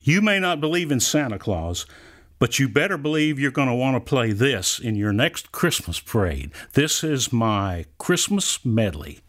You may not believe in Santa Claus, but you better believe you're going to want to play this in your next Christmas parade. This is my Christmas medley.